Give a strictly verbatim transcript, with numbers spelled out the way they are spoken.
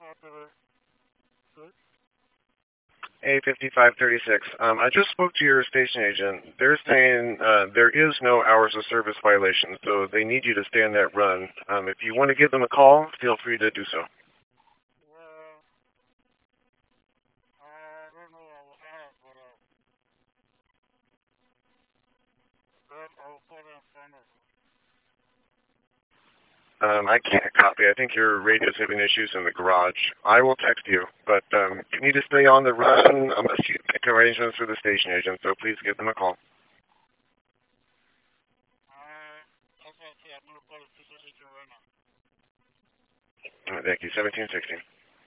A fifty-five thirty-six. Um, I just spoke to your station agent. They're saying uh, there is no hours of service violation, so they need you to stay on that run. Um, if you want to give them a call, feel free to do so. Um, I can't copy. I think your radio's having issues in the garage. I will text you, but um, you need to stay on the run unless you make arrangements for the station agent, so please give them a call. All right, thank you. seventeen sixty.